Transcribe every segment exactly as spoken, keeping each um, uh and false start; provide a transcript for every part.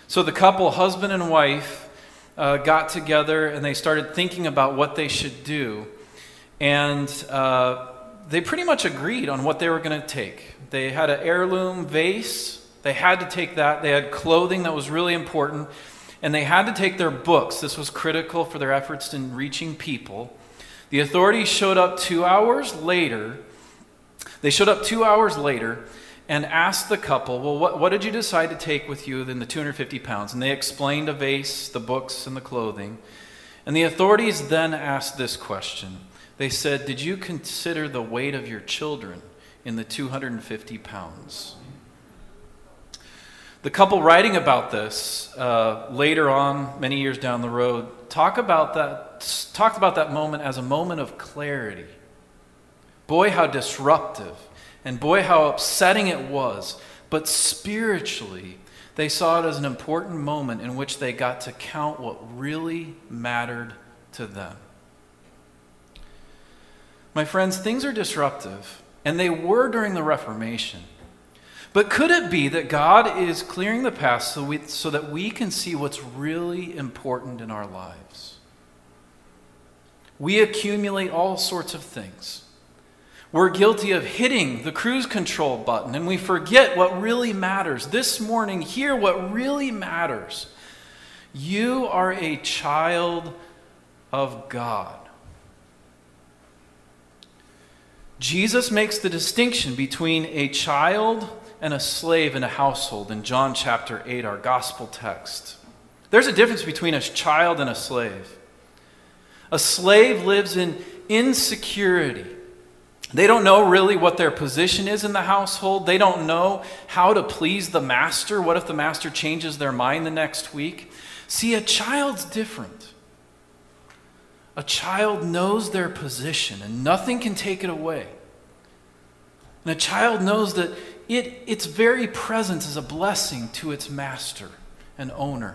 So the couple, husband and wife, uh, got together and they started thinking about what they should do. And uh, they pretty much agreed on what they were going to take. They had an heirloom vase. They had to take that. They had clothing that was really important. And they had to take their books. This was critical for their efforts in reaching people. The authorities showed up two hours later. They showed up two hours later and asked the couple, well, what, what did you decide to take with you in the two hundred fifty pounds? And they explained a vase, the books, and the clothing. And the authorities then asked this question. They said, did you consider the weight of your children in the two hundred fifty pounds? The couple writing about this uh, later on, many years down the road, talk about that, talked about that moment as a moment of clarity. Boy, how disruptive, and boy, how upsetting it was. But spiritually, they saw it as an important moment in which they got to count what really mattered to them. My friends, things are disruptive, and they were during the Reformation. But could it be that God is clearing the path so, we, so that we can see what's really important in our lives? We accumulate all sorts of things. We're guilty of hitting the cruise control button, and we forget what really matters. This morning, hear what really matters. You are a child of God. Jesus makes the distinction between a child and a slave in a household in John chapter eight, our gospel text. There's a difference between a child and a slave. A slave lives in insecurity. They don't know really what their position is in the household. They don't know how to please the master. What if the master changes their mind the next week? See, a child's different. A child knows their position and nothing can take it away. And a child knows that it, its very presence is a blessing to its master and owner.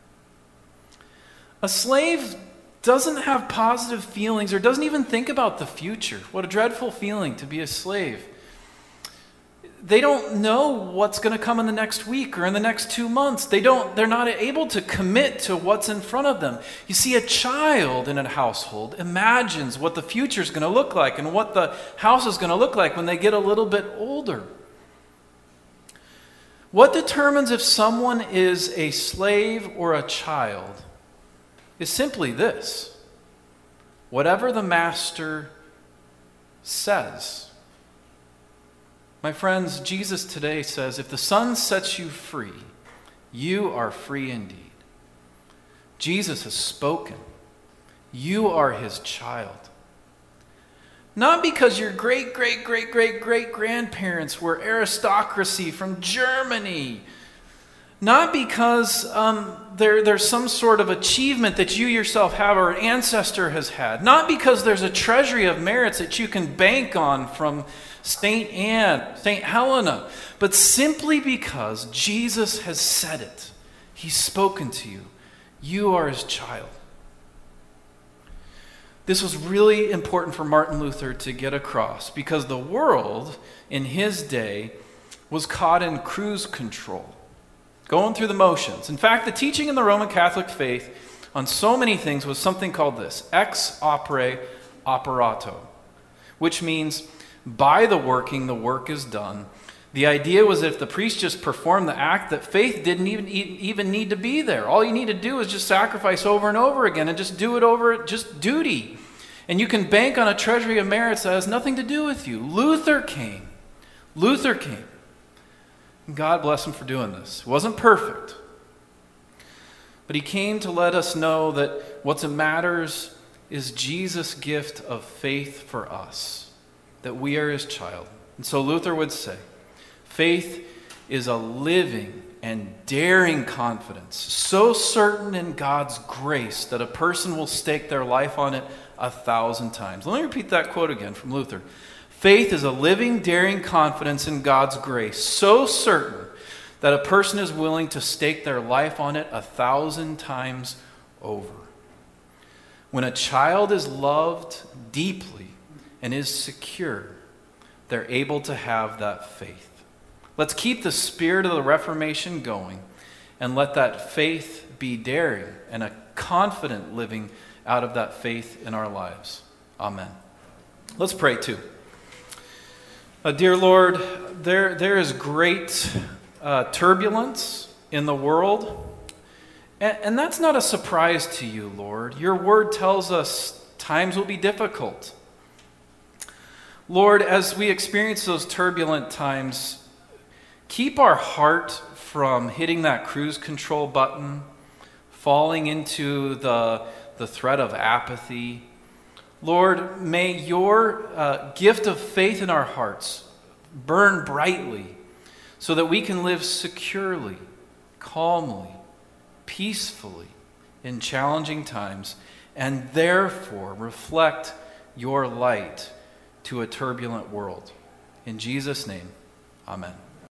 A slave doesn't have positive feelings or doesn't even think about the future. What a dreadful feeling to be a slave. They don't know what's going to come in the next week or in the next two months. They don't, they're not able to commit to what's in front of them. You see, a child in a household imagines what the future is going to look like and what the house is going to look like when they get a little bit older. What determines if someone is a slave or a child is simply this: whatever the master says. My friends, Jesus today says, if the Son sets you free, you are free indeed. Jesus has spoken. You are his child. Not because your great, great, great, great, great grandparents were aristocracy from Germany. Not because um, there, there's some sort of achievement that you yourself have or an ancestor has had. Not because there's a treasury of merits that you can bank on from Saint Anne, Saint Helena, but simply because Jesus has said it. He's spoken to you. You are his child. This was really important for Martin Luther to get across because the world in his day was caught in cruise control, going through the motions. In fact, the teaching in the Roman Catholic faith on so many things was something called this, ex opere operato, which means by the working, the work is done. The idea was that if the priest just performed the act, that faith didn't even, even need to be there. All you need to do is just sacrifice over and over again and just do it over, just duty. And you can bank on a treasury of merits that has nothing to do with you. Luther came. Luther came. God bless him for doing this. It wasn't perfect. But he came to let us know that what matters is Jesus' gift of faith for us, that we are his child. And so Luther would say, faith is a living and daring confidence, so certain in God's grace that a person will stake their life on it a thousand times. Let me repeat that quote again from Luther. Faith is a living, daring confidence in God's grace, so certain that a person is willing to stake their life on it a thousand times over. When a child is loved deeply and is secure, they're able to have that faith. Let's keep the spirit of the Reformation going And let that faith be daring and a confident living out of that faith in our lives. Amen. Let's pray too. Uh, dear Lord, there, there is great uh, turbulence in the world. And, and that's not a surprise to you, Lord. Your word tells us times will be difficult. Lord, as we experience those turbulent times, keep our heart from hitting that cruise control button, falling into the, the threat of apathy. Lord, may your uh, gift of faith in our hearts burn brightly so that we can live securely, calmly, peacefully in challenging times, and therefore reflect your light to a turbulent world. In Jesus' name, amen.